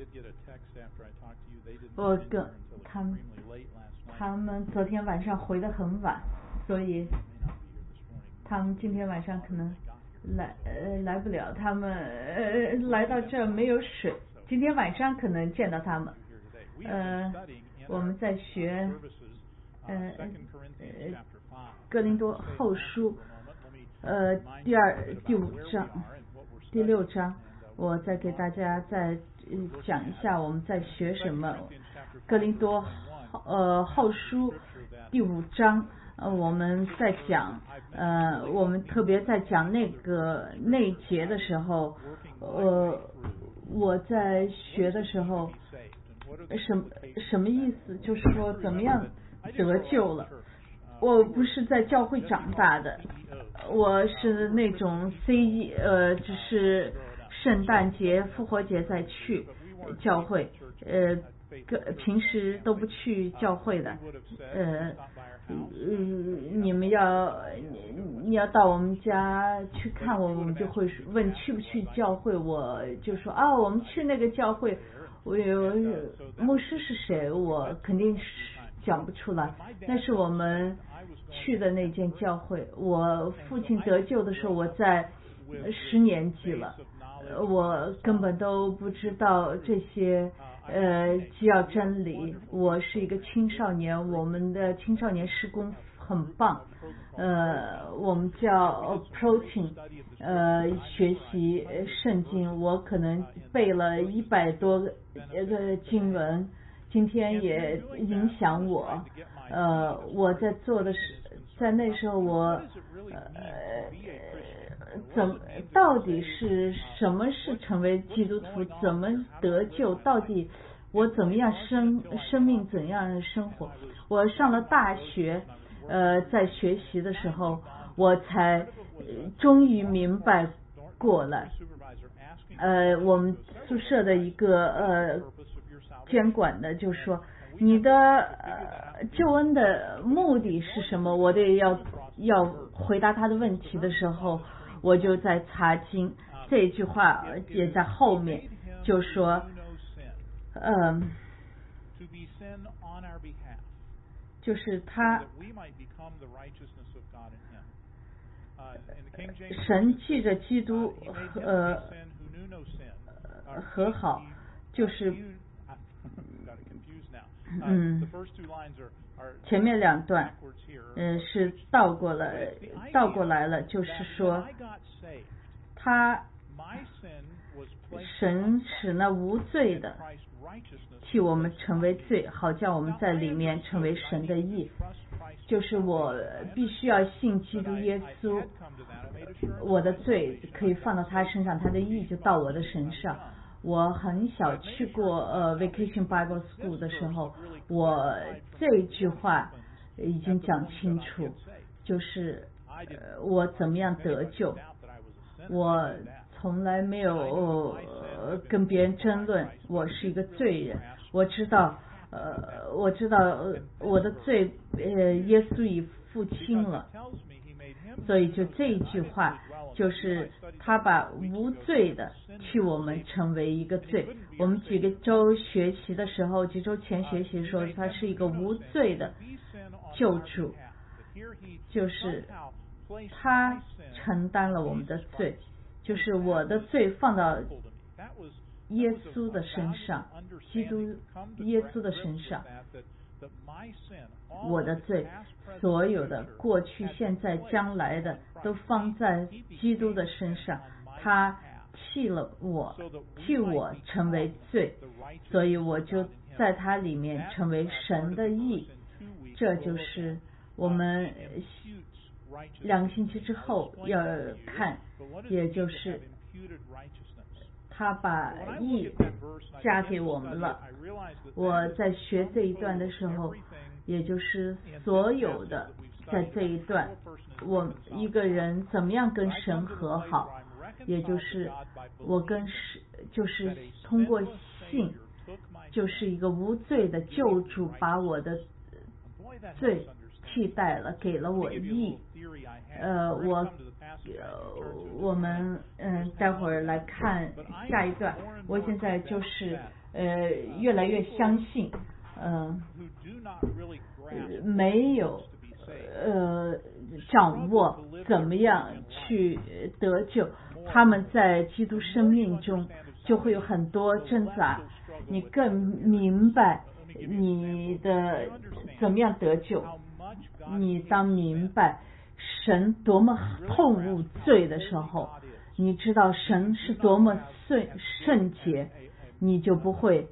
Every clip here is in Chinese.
我跟他们昨天晚上回得很晚，所以他们今天晚上可能来不了。他们来到这没有水，今天晚上可能见到他们。我们在学哥林多后书第五章第6章，我再给大家再讲一下我们在学什么。哥林多后书第5章，我们在讲我们特别在讲那一节的时候，我在学的时候什么意思，就是说怎么样得救了。我不是在教会长大的，我是那种只是圣诞节复活节再去教会，平时都不去教会的。你要到我们家去看我们就会问去不去教会，我就说我们去那个教会。我有牧师是谁，我肯定是讲不出来，那是我们去的那间教会。我父亲得救的时候我在10年级了，我根本都不知道这些基要真理。我是一个青少年，我们的青少年事工很棒，我们叫 Protein， 学习圣经，我可能背了100多个经文，今天也影响我。我在做的是，在那时候我到底是什么是成为基督徒，怎么得救，到底我怎么样生命怎样生活。我上了大学，在学习的时候我才终于明白过来。我们宿舍的一个监管的就说，你的救恩的目的是什么？我得要回答他的问题的时候，我就在查经，这句话也在后面，就说就是他神记着基督和好，就是前面2段是倒过来了，就是说神使那无罪的替我们成为罪，好叫我们在里面成为神的义。就是我必须要信基督耶稣，我的罪可以放到他身上，他的义就到我的身上。我很小去过Vacation Bible School 的时候，我这句话已经讲清楚，就是我怎么样得救。我从来没有跟别人争论我是一个罪人，我知道我的罪耶稣已付清了，所以就这一句话，就是他把无罪的替我们成为一个罪。我们几周前学习的时候，他是一个无罪的救主，就是他承担了我们的罪，就是我的罪放到耶稣的身上，基督耶稣的身上，我的罪所有的过去现在将来的都放在基督的身上，他替我成为罪，所以我就在他里面成为神的义。这就是我们2个星期之后要看，也就是他把义加给我们了。我在学这一段的时候，也就是所有的在这一段，我一个人怎么样跟神和好，也就是我就是通过信，就是一个无罪的救主把我的罪替代了，给了我义。我们待会儿来看下一段。我现在就是越来越相信，没有掌握怎么样去得救，他们在基督生命中就会有很多挣扎。你更明白你的怎么样得救，你当明白神多么痛恶罪的时候，你知道神是多么圣洁，你就不会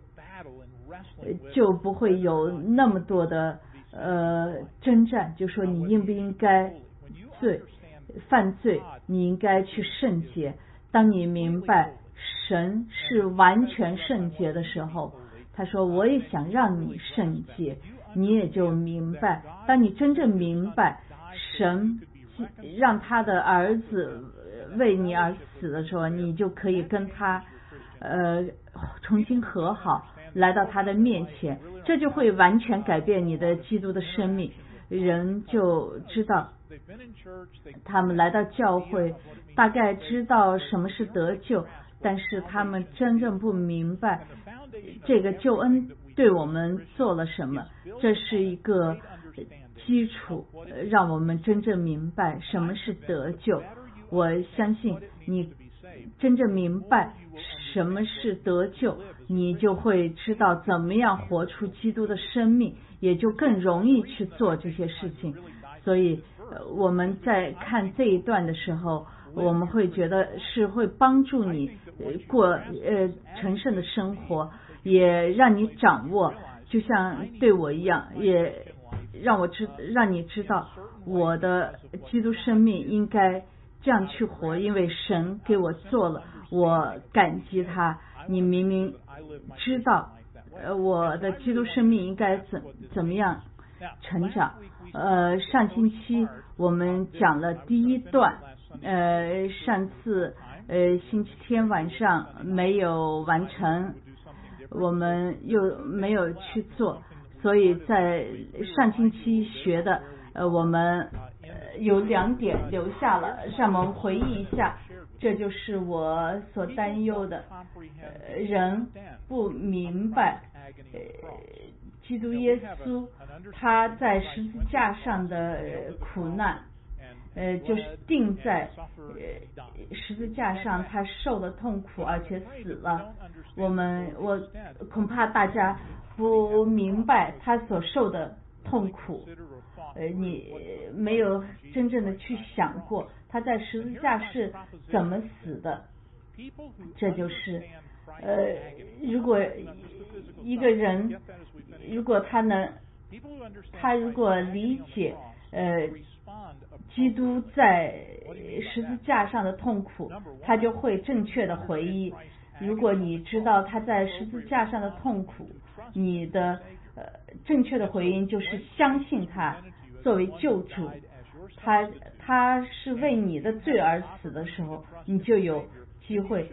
有那么多的征战，就说你应不应该犯罪，你应该去圣洁。当你明白神是完全圣洁的时候，他说我也想让你圣洁，你也就明白。当你真正明白神让他的儿子为你而死的时候，你就可以跟他重新和好，来到他的面前，这就会完全改变你的基督的生命。人就知道，他们来到教会大概知道什么是得救，但是他们真正不明白这个救恩对我们做了什么。这是一个基础，让我们真正明白什么是得救。我相信你真正明白什么是得救，你就会知道怎么样活出基督的生命，也就更容易去做这些事情。所以我们在看这一段的时候，我们会觉得是会帮助你过成圣的生活，也让你掌握，就像对我一样，也让你知道我的基督生命应该这样去活，因为神给我做了，我感激他。你明明知道我的基督生命应该怎么样成长。上星期我们讲了第一段，上次星期天晚上没有完成，我们又没有去做，所以在上星期学的我们有2点留下了，让我们回忆一下。这就是我所担忧的，人不明白基督耶稣他在十字架上的苦难，就是钉在十字架上，他受了痛苦而且死了。我恐怕大家不明白他所受的痛苦，你没有真正的去想过他在十字架是怎么死的。这就是如果一个人如果他如果理解基督在十字架上的痛苦，他就会正确的回忆。如果你知道他在十字架上的痛苦，你的正确的回应就是相信他作为救主，他是为你的罪而死的时候，你就有机会，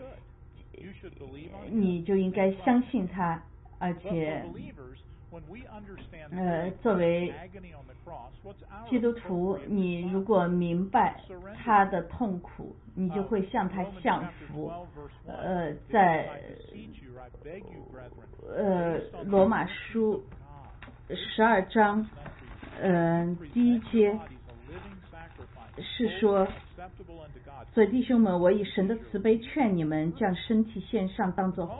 你就应该相信他。而且作为基督徒，你如果明白他的痛苦，你就会向他降服。在罗马书12章第1节是说，所以弟兄们，我以神的慈悲劝你们，将身体献上，当作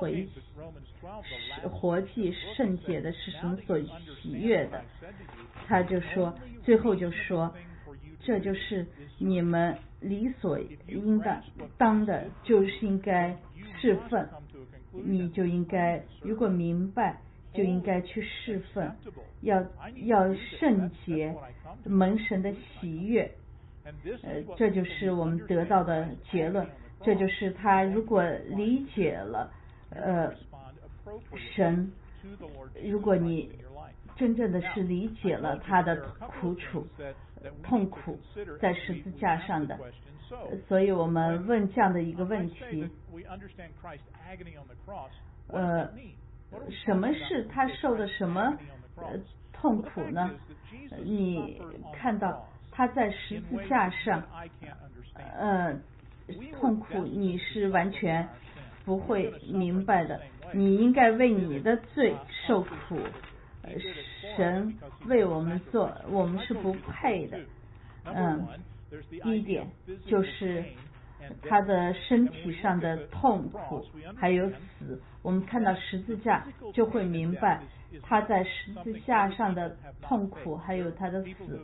活祭，圣洁的，是神所喜悦的。他就说，最后就说，这就是你们理所应当的，就是应该侍奉，你就应该，如果明白，就应该去侍奉，要圣洁，蒙神的喜悦。这就是我们得到的结论。这就是他如果理解了神，如果你真正的是理解了他的痛苦在十字架上的，所以我们问这样的一个问题，什么是他受的什么痛苦呢？你看到他在十字架上痛苦，你是完全不会明白的。 你应该为你的罪受苦。神为我们做，我们是不配的。第一点就是他的身体上的痛苦还有死，我们看到十字架就会明白他在十字架上的痛苦还有他的死。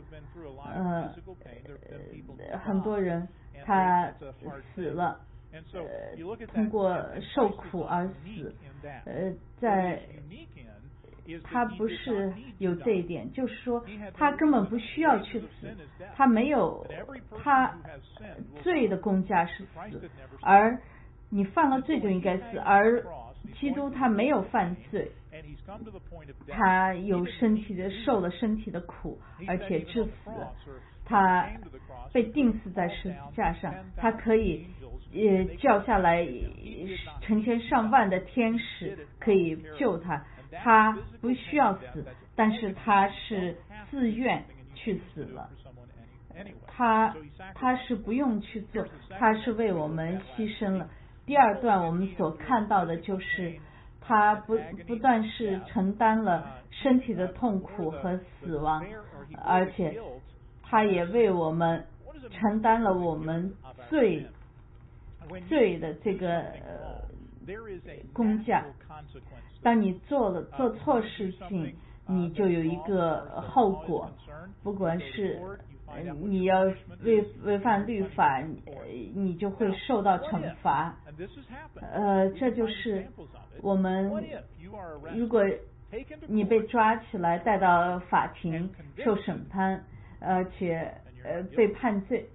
很多人他死了，通过受苦而死。在他不是有这一点，就是说他根本不需要去死，他没有，他罪的工价是死，而你犯了罪就应该死，而基督他没有犯罪，他有受了身体的苦，而且致死，他被钉死在十字架上，他可以叫下来成千上万的天使可以救他。他不需要死，但是他是自愿去死了。他是不用去做，他是为我们牺牲了。第二段我们所看到的就是他不但是承担了身体的痛苦和死亡，而且他也为我们承担了我们罪的这个工价。当你做错事情，你就有一个后果，不管是你要违反律法，你就会受到惩罚。这就是我们，如果你被抓起来带到法庭受审判，而且被判罪，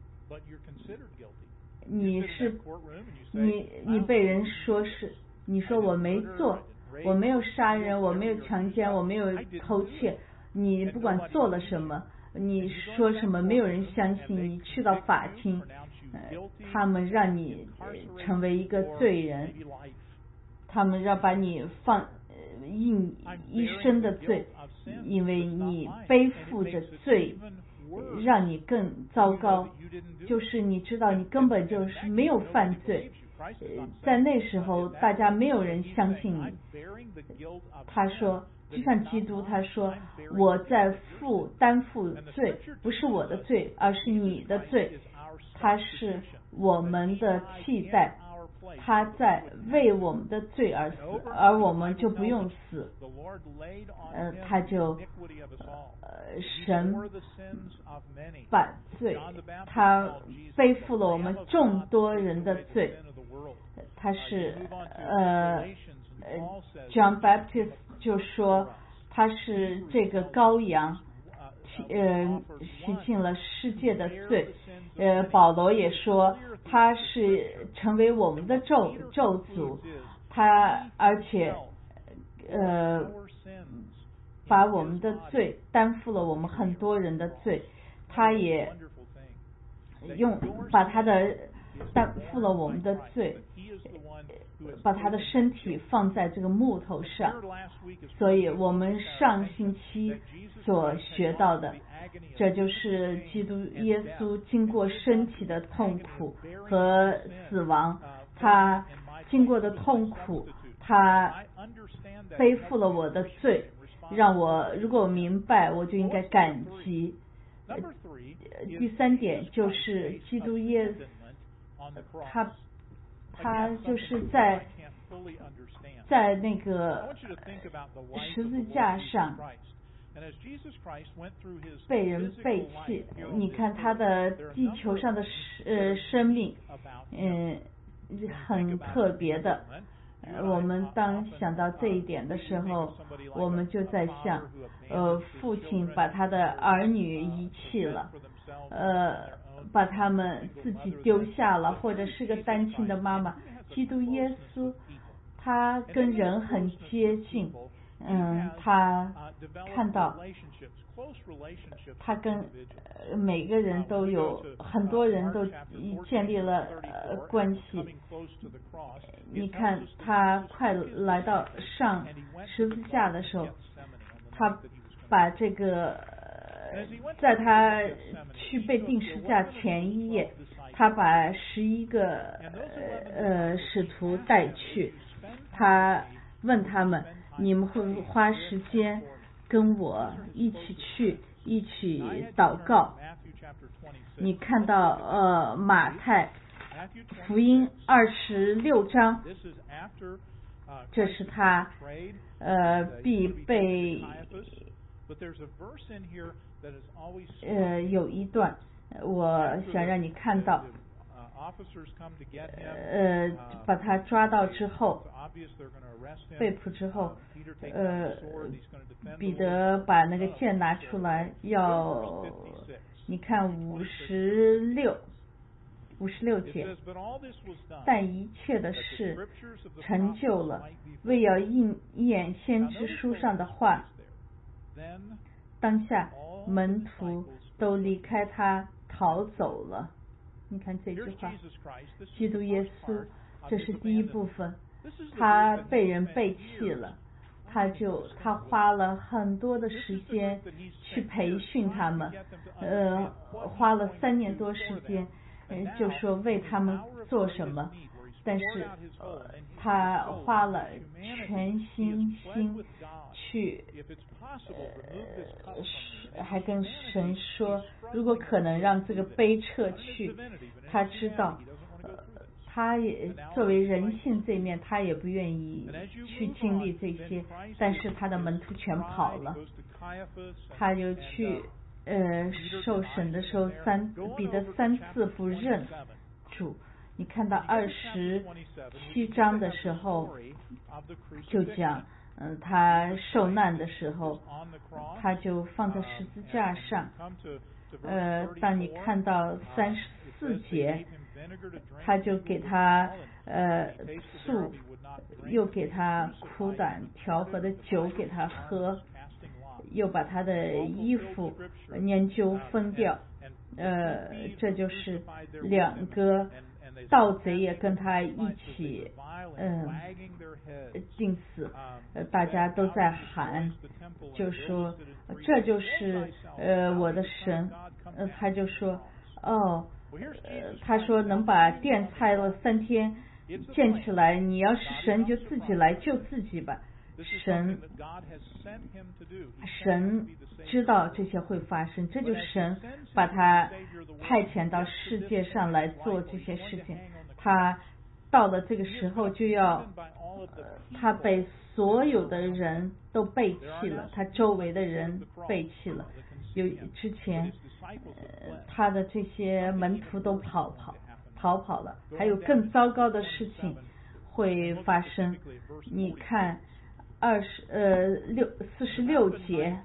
你被人说是，你说我没做，我没有杀人，我没有强奸，我没有偷窃，你不管做了什么，你说什么，没有人相信你。去到法庭，他们让你成为一个罪人，他们要把你印一生的罪，因为你背负着罪，让你更糟糕。就是你知道你根本就是没有犯罪，在那时候大家没有人相信你。他说，就像基督他说，我在担负罪，不是我的罪，而是你的罪。他是我们的替代，他在为我们的罪而死，而我们就不用死。他就神把罪，他背负了我们众多人的罪。他是John Baptist 就说他是这个羔羊，洗净了世界的罪。保罗也说他是成为我们的咒诅，他而且把我们的罪担负了我们很多人的罪，他也把他的担负了我们的罪，把他的身体放在这个木头上。所以我们上星期所学到的，这就是基督耶稣经过身体的痛苦和死亡，他经过的痛苦，他背负了我的罪，让我如果我明白，我就应该感激。第三点就是基督耶稣，他就是在那个十字架上被人背弃。你看他的地球上的生命很特别的。我们当想到这一点的时候，我们就在想，父亲把他的儿女遗弃了，把他们自己丢下了，或者是个单亲的妈妈。基督耶稣他跟人很接近，他看到他跟每个人都有，很多人都建立了关系。你看他快来到上十字架的时候，他把这个在他去被钉十字架前一夜，他把11个使徒带去， 他问他们，你们会花时间跟我一起祷告？你看到马太福音26章，这是他必备有一段我想让你看到，把他抓到之后，被捕之后，彼得把那个剑拿出来，你看56节，但一切的事成就了，为要应验先知书上的话。当下门徒都离开他逃走了。你看这句话，基督耶稣，这是第一部分，他被人背弃了，他花了很多的时间去培训他们，花了3年多时间，就说为他们做什么，但是他花了全心去还跟神说，如果可能让这个碑撤去，他知道他也作为人性这面，他也不愿意去经历这些，但是他的门徒全跑了，他就去受审的时候彼得3次不认主。你看到27章的时候就讲他受难的时候，他就放在十字架上。当你看到34节，他就给他醋，又给他苦胆调和的酒给他喝，又把他的衣服研究分掉。这就是2个盗贼也跟他一起定死，大家都在喊，就说这就是我的神。他就说他说能把殿拆了3天建起来，你要是神就自己来救自己吧。神知道这些会发生，这就是神把他派遣到世界上来做这些事情。他到了这个时候就要他被所有的人都背弃了，他周围的人背弃了，之前他的这些门徒都逃跑了，还有更糟糕的事情会发生。你看46节，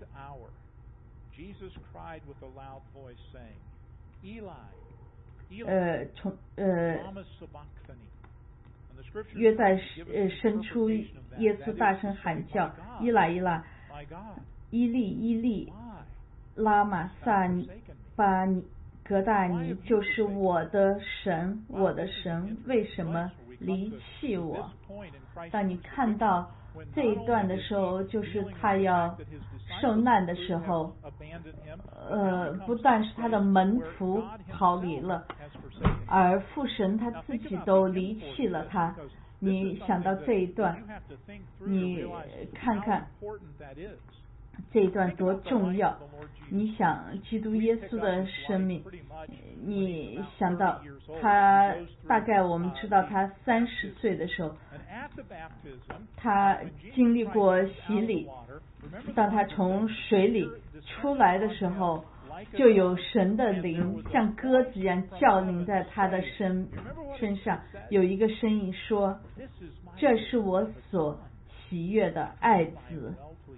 约在深处，耶稣大声喊叫，伊拉伊拉，伊利伊利，拉玛撒巴尼格大尼，就是我的神，我的神，为什么离弃我？当你看到这一段的时候，就是他要受难的时候，不但是他的门徒逃离了，而父神他自己都离弃了他。你想到这一段，你看看这一段多重要。你想基督耶稣的生命，你想到他大概我们知道他30岁的时候，他经历过洗礼，当他从水里出来的时候，就有神的灵像鸽子一样降临在他的身上，有一个声音说，这是我所喜悦的爱子。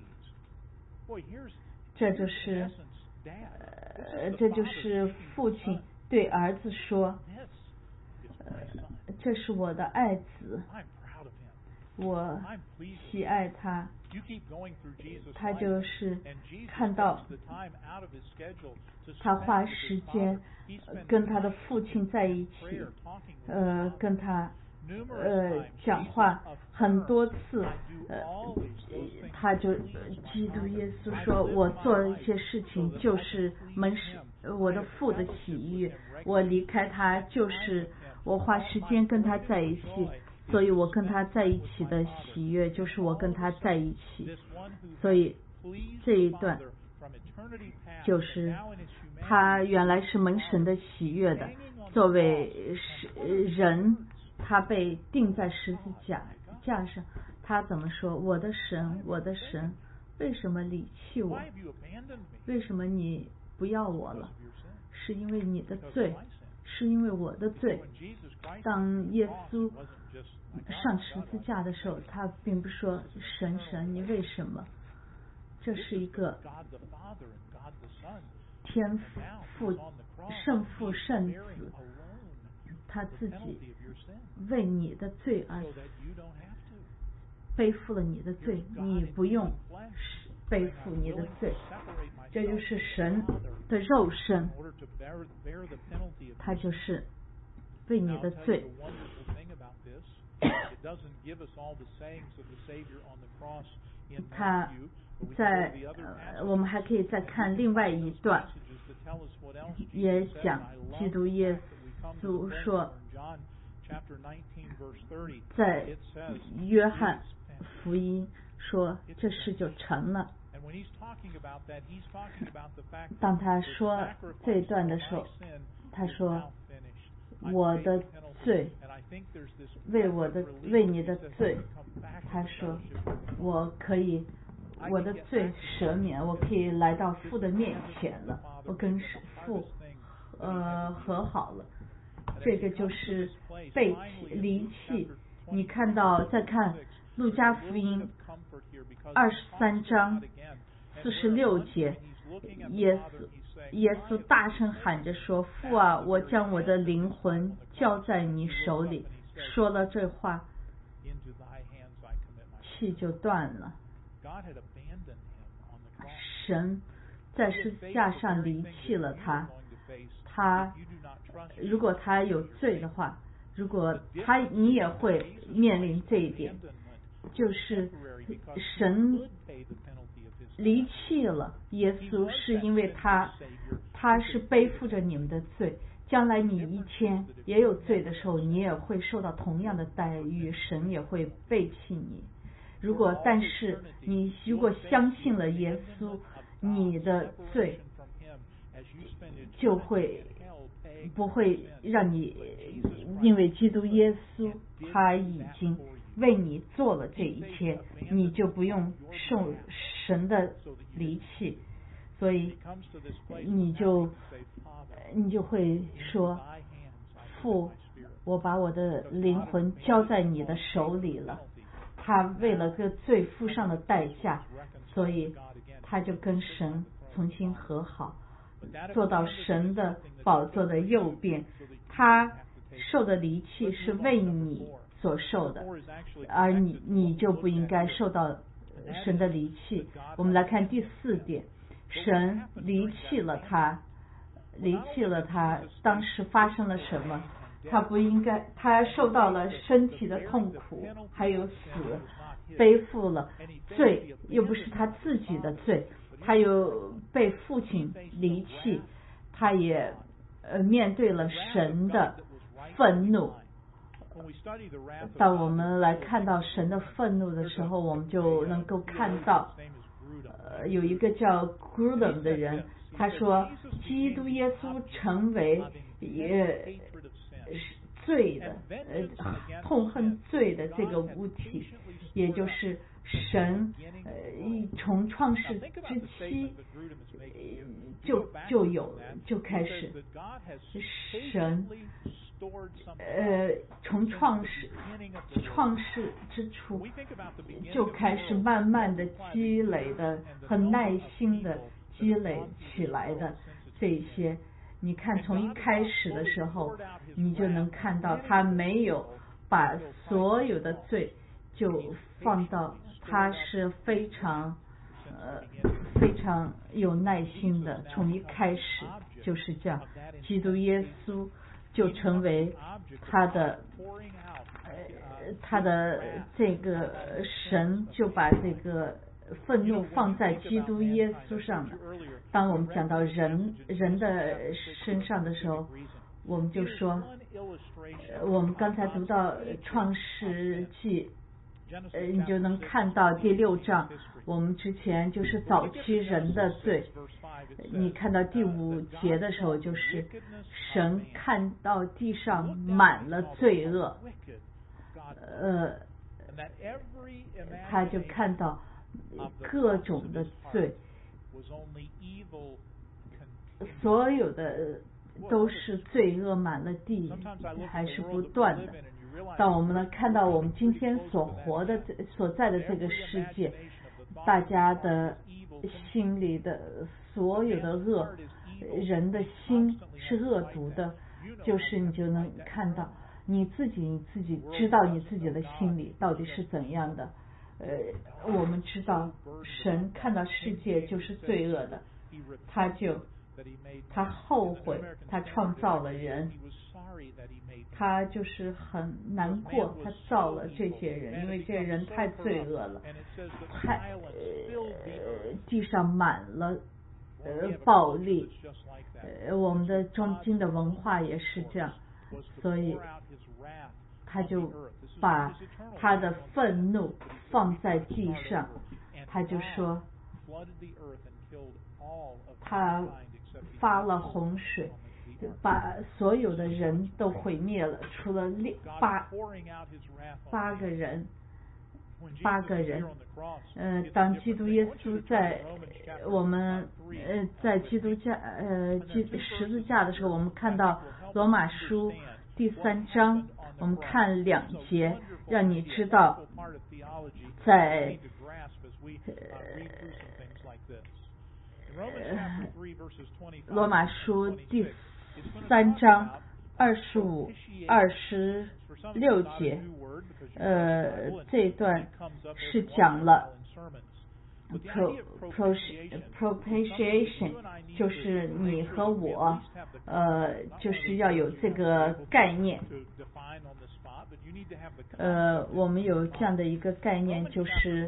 这就是父亲对儿子说，这是我的爱子，我喜爱他。他就是看到他花时间跟他的父亲在一起，跟他讲话很多次，他就基督耶稣说，我做一些事情就是我的父的喜悦，我离开他就是我花时间跟他在一起， 所以我跟他在一起的喜悦就是我跟他在一起。所以这一段就是他原来是蒙神的喜悦的，作为人，他被钉在十字架上，他怎么说？我的神，我的神，为什么离弃我？为什么你不要我了？是因为你的罪，是因为我的罪。当耶稣上十字架的时候，他并不说神神你为什么，这是一个天父圣父圣子他自己为你的罪而背负了你的罪，你不用背负你的罪。这就是神的肉身，他就是为你的罪。他在我们还可以再看另外一段，也讲基督耶稣说，在约翰福音说这事就成了。当他说这一段的时候，他说我的罪为你的罪，他说我可以我的罪赦免，我可以来到父的面前了，我跟父和好了。这个就是背弃离弃。你看到再看路加福音23章46节，耶稣大声喊着说，父啊，我将我的灵魂交在你手里。说了这话，气就断了。神在十字架上离弃了他如果他有罪的话，如果你也会面临这一点，就是神离弃了耶稣，是因为他是背负着你们的罪，将来你一天也有罪的时候，你也会受到同样的待遇，神也会背弃你。但是你如果相信了耶稣，你的罪就不会让你，因为基督耶稣他已经为你做了这一切，你就不用受神的离弃，所以你就会说，父，我把我的灵魂交在你的手里了。他为了个罪付上了代价，所以他就跟神重新和好，做到神的宝座的右边。他受的离弃是为你所受的，而你就不应该受到神的离弃。我们来看第4点，神离弃了他，当时发生了什么？他受到了身体的痛苦，还有死，背负了罪，又不是他自己的罪，他又被父亲离弃，他也面对了神的愤怒。当我们来看到神的愤怒的时候，我们就能够看到有一个叫 Grudem 的人，他说基督耶稣成为罪的痛恨罪的这个物体，也就是神从创世之期就开始，神从创世之初就开始慢慢的积累的，很耐心的积累起来的这些。你看从一开始的时候，你就能看到他没有把所有的罪就放到，他是非常有耐心的，从一开始就是这样。基督耶稣就成为他的这个神，就把这个愤怒放在基督耶稣上了。当我们讲到人的身上的时候， 我们就说，我们刚才读到创世纪，你就能看到第6章，我们之前就是早期人的罪。你看到第5节的时候，就是神看到地上满了罪恶，他就看到各种的罪，所有的都是罪恶满了地，还是不断的。当我们能看到我们今天所在的这个世界，大家的心里的所有的恶，人的心是恶毒的，就是你就能看到你自己知道你自己的心里到底是怎样的。我们知道神看到世界就是罪恶的，他后悔他创造了人，他就是很难过他造了这些人，因为这些人太罪恶了，地上满了暴力，我们的中经的文化也是这样，所以他就把他的愤怒放在地上，他就说他发了洪水，把所有的人都毁灭了，除了八个人。当基督耶稣在我们在基督架十字架的时候，我们看到罗马书第3章，我们看2节，让你知道在罗马书第3章25、26节，这一段是讲了propitiation， 就是你和我，就是要有这个概念。我们有这样的一个概念，就是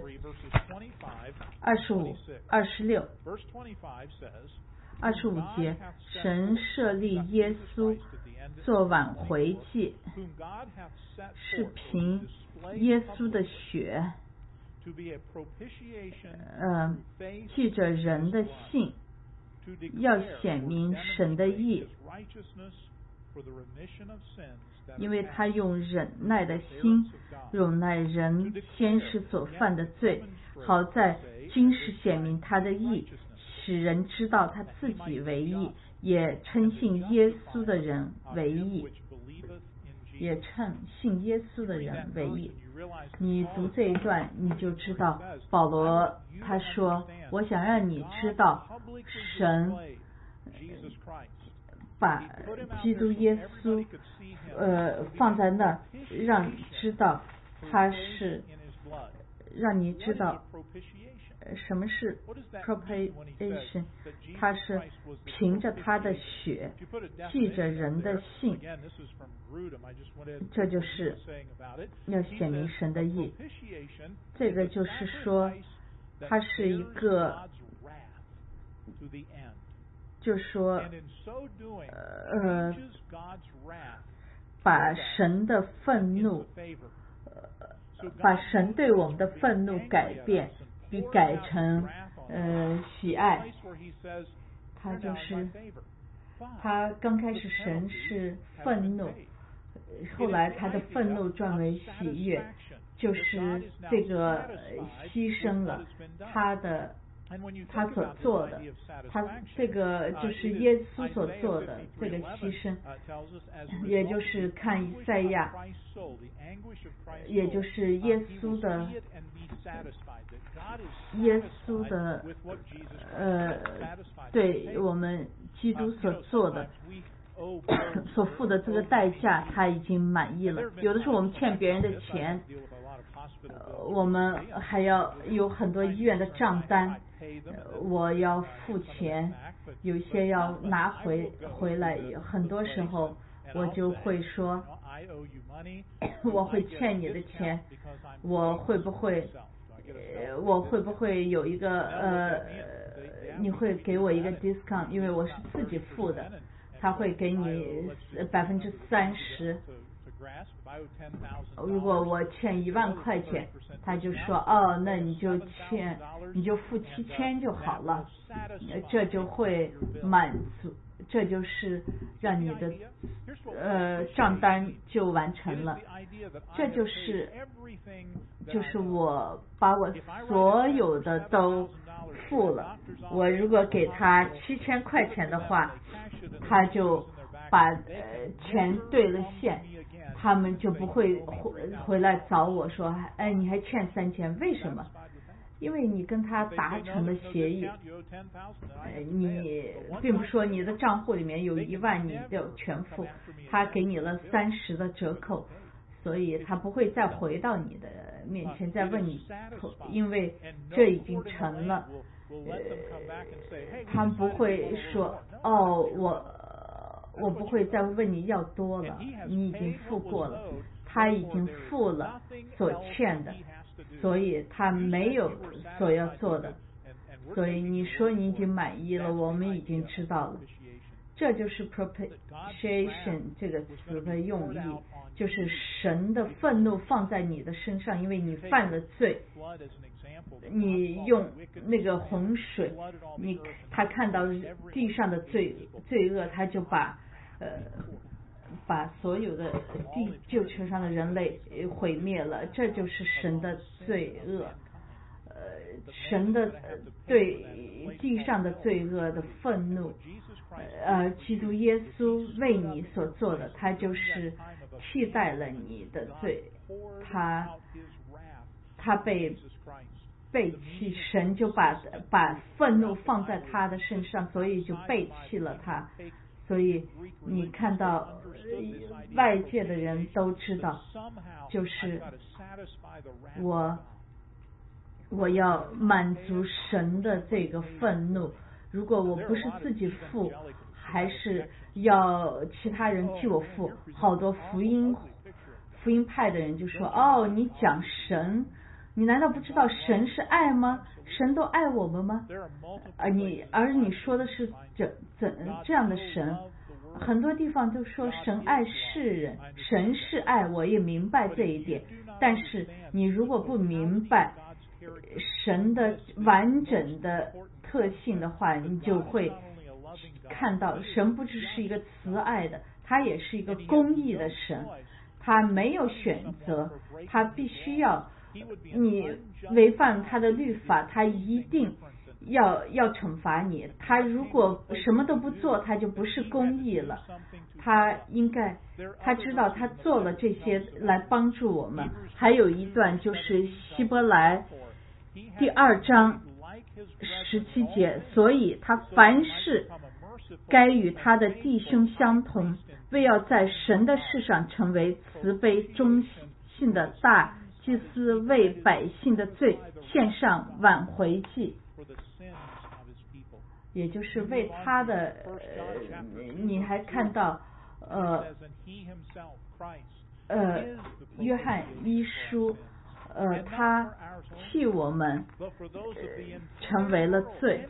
25、26。25节，神设立耶稣做挽回祭，是凭耶稣的血，记着人的信，要显明神的义，因为他用忍耐的心容耐人先世所犯的罪，好在今世显明他的义，使人知道他自己为义，也称信耶稣的人为义，你读这一段你就知道，保罗他说，我想让你知道神把基督耶稣放在那儿，让你知道他是，让你知道什么是 propitiation， 他是凭着他的血记着人的信，这就是要显明神的义。这个就是说他是一个就是说把神的愤怒把神对我们的愤怒改变，比改成喜爱。他就是他刚开始神是愤怒，后来他的愤怒转为喜悦，就是这个牺牲了他所做的，他这个就是耶稣所做的这个牺牲，也就是看以赛亚，也就是耶稣的对我们基督所做的所付的这个代价，他已经满意了。有的时候我们欠别人的钱，我们还要有很多医院的账单，我要付钱，有些要拿回来，很多时候我就会说我会欠你的钱，我会不会有一个你会给我一个 discount， 因为我是自己付的。 他会给你30%。如果我欠1万块钱，他就说那你就付7000就好了，这就会满足，这就是让你的账单就完成了。这就是我把我所有的都付了。我如果给他7000块钱的话，他就把钱兑了现，他们就不会回来找我说你还欠3000，为什么？因为你跟他达成了协议，你并不是说你的账户里面有1万你就全付，他给你了30%的折扣，所以他不会再回到你的面前再问你，因为这已经成了。他们不会说我不会再问你要多了，你已经付过了，他已经付了所欠的，所以他没有所要做的。所以你说你已经满意了，我们已经知道了。这就是 propitiation 这个词的用意，就是神的愤怒放在你的身上，因为你犯了罪。你用那个洪水，他看到地上的罪恶，他就把所有的地球上的人类毁灭了，这就是神的罪恶。神的对地上的罪恶的愤怒，基督耶稣为你所做的，他就是替代了你的罪，他被背弃，神就把愤怒放在他的身上，所以就背弃了他。所以你看到外界的人都知道，就是我要满足神的这个愤怒。如果我不是自己付，还是要其他人替我付，好多福音派的人就说你讲神，你难道不知道神是爱吗？神都爱我们吗？而你说的是这样的神，很多地方都说神爱世人，神是爱，我也明白这一点。但是你如果不明白神的完整的特性的话，你就会看到神不只是一个慈爱的，他也是一个公义的神，他没有选择，他必须要你违反他的律法，他一定要惩罚你。他如果什么都不做，他就不是公义了。他知道他做了这些来帮助我们。还有一段就是希伯来第2章17节，所以他凡事该与他的弟兄相同，为要在神的事上成为慈悲忠信的大祭司，为百姓的罪献上挽回祭，也就是为他的你还看到约翰一书他替我们成为了罪，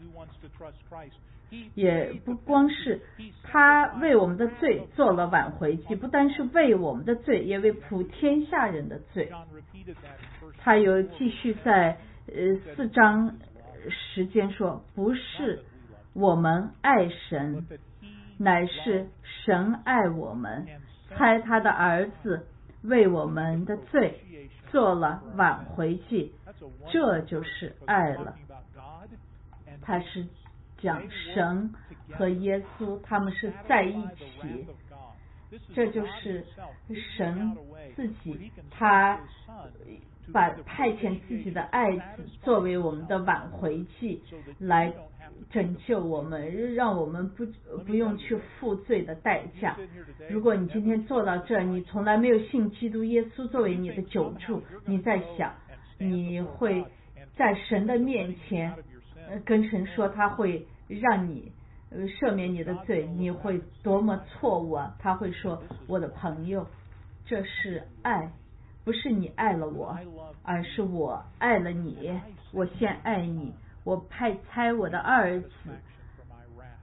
也不光是他为我们的罪做了挽回祭，不单是为我们的罪，也为普天下人的罪。他有继续在4章时间说，不是我们爱神，乃是神爱我们，差他的儿子为我们的罪做了挽回祭，这就是爱了。他是讲神和耶稣他们是在一起，这就是神自己，他派遣自己的爱子作为我们的挽回祭，来拯救我们，让我们不用去付罪的代价。如果你今天做到这，你从来没有信基督耶稣作为你的救主，你在想你会在神的面前跟神说他会让你赦免你的罪，你会多么错误啊！他会说，我的朋友，这是爱，不是你爱了我，而是我爱了你，我先爱你，我差我的儿子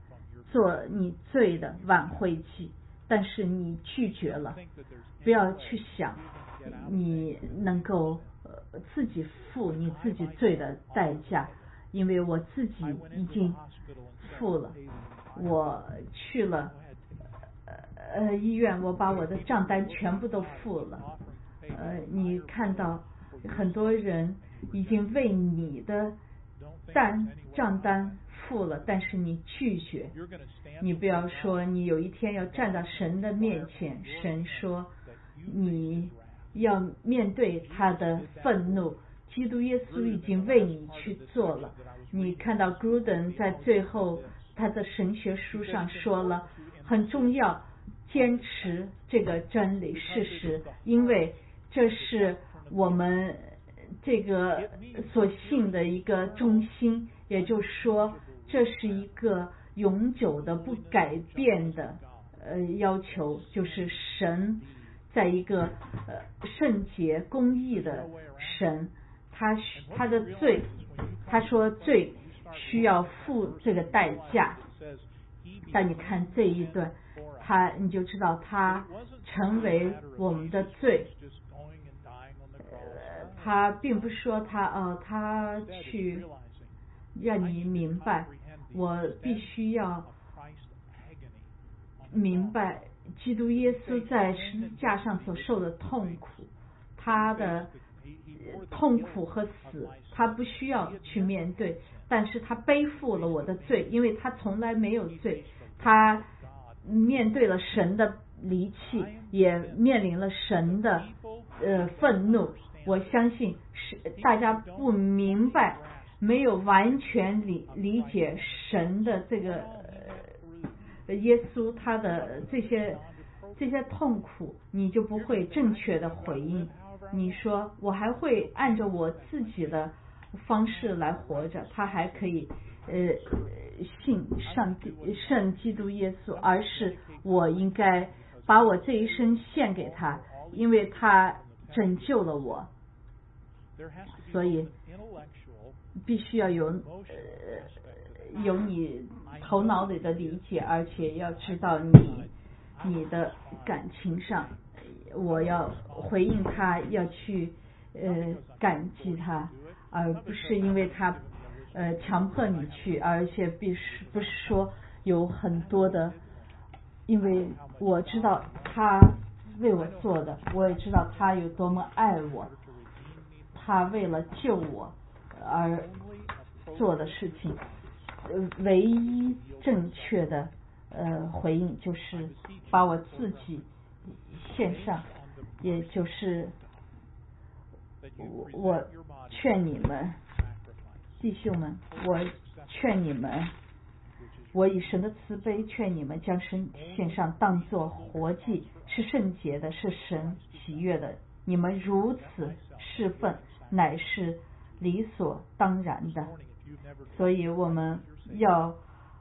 做你罪的挽回祭，但是你拒绝了。不要去想你能够自己付你自己罪的代价，因为我自己已经付了。我去了医院，我把我的账单全部都付了。你看到很多人已经为你的账单付了，但是你拒绝。你不要说你有一天要站到神的面前，神说你要面对他的愤怒，基督耶稣已经为你去做了。你看到 Gruden 在最后他的神学书上说了，很重要坚持这个真理事实，因为这是我们这个所信的一个中心，也就是说这是一个永久的不改变的要求，就是神在一个圣洁公义的神，他的罪，他说罪需要付这个代价。但你看这一段，你就知道他成为我们的罪。他并不是说他去让你明白，我必须要明白基督耶稣在十字架上所受的痛苦，他的痛苦和死他不需要去面对，但是他背负了我的罪，因为他从来没有罪，他面对了神的离弃，也面临了神的愤怒。我相信大家不明白，没有完全理解神的这个耶稣他的这些痛苦，你就不会正确的回应。你说我还会按照我自己的方式来活着，他还可以信圣基督耶稣，而是我应该把我这一生献给他，因为他拯救了我。所以必须要有你头脑里的理解，而且要知道你的感情上，我要回应他，要去感激他，而不是因为他强迫你去，而且不是说有很多的，因为我知道他为我做的，我也知道他有多么爱我，他为了救我而做的事情，唯一正确的回应就是把我自己献上，也就是我劝你们弟兄们，我劝你们，我以神的慈悲劝你们将身献上，当作活祭，是圣洁的，是神喜悦的。你们如此侍奉，乃是理所当然的。所以我们要，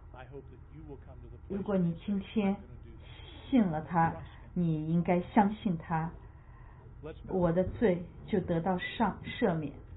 如果你今天信了他，你应该相信他，我的罪就得到赦免。